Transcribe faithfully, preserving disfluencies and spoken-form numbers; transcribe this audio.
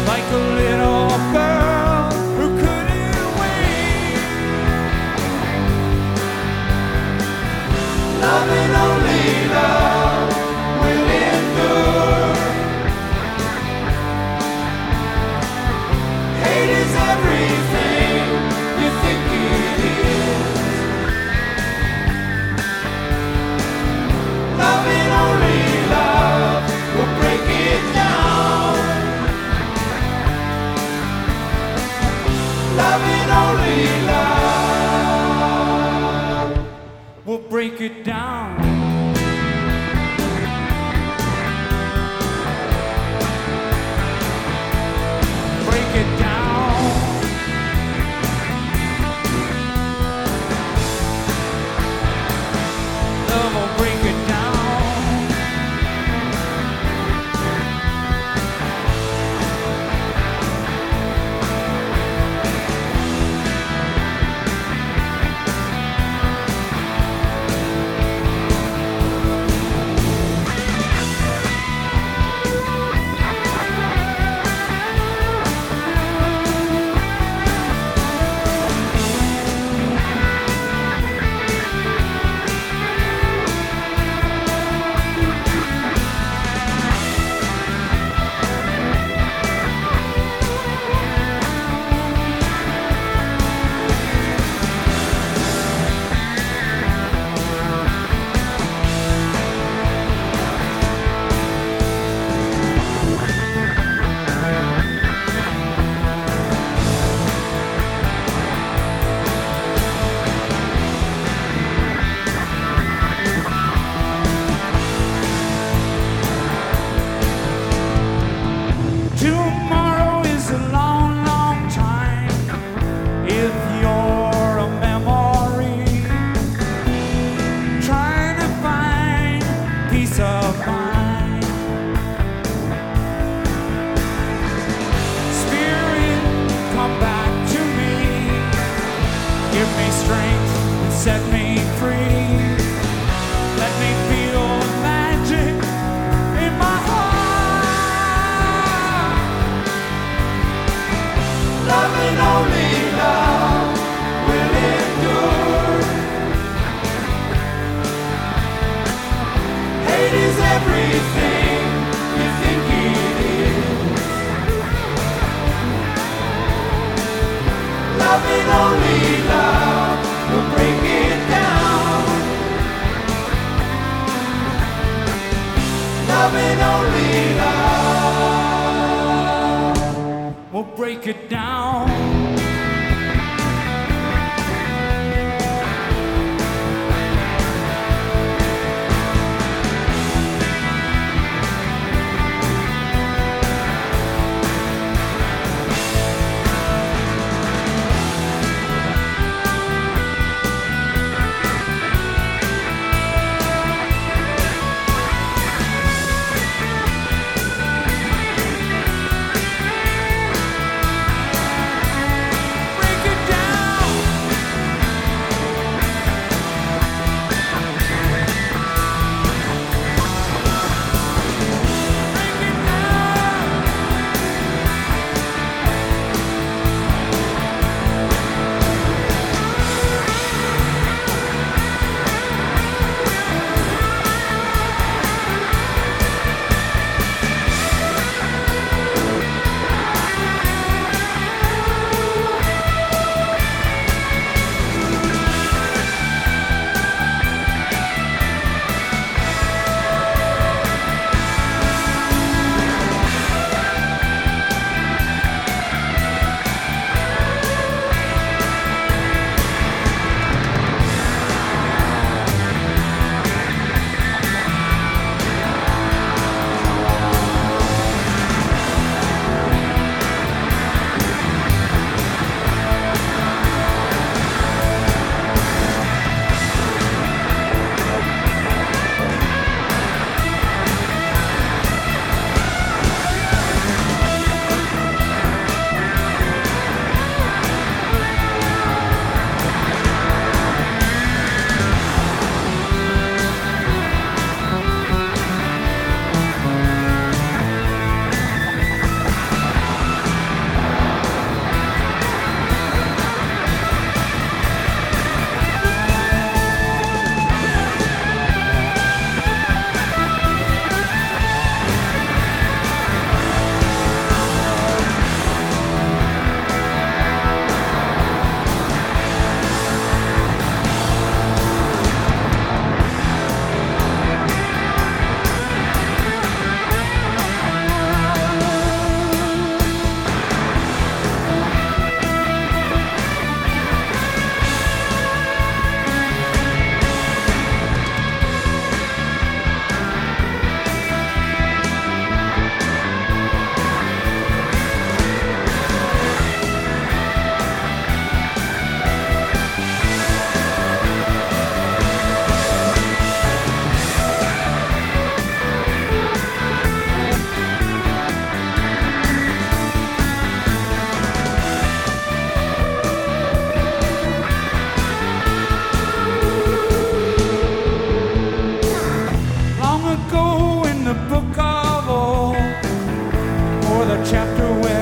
like a little girl who couldn't wait. Love and only love will endure. Hate is everything you think it is. Love and only love will break it down. Love and only love will break it down. Break it down. Love will break it down. Tomorrow is a long, long time if you're a memory, trying to find peace of mind. Spirit, come back to me, give me strength and set me free. Let me feel the magic in my heart. Love and only love will endure. Hate is everything you think it is. Love and only love will break it down. Love and only love will break it down. chapter where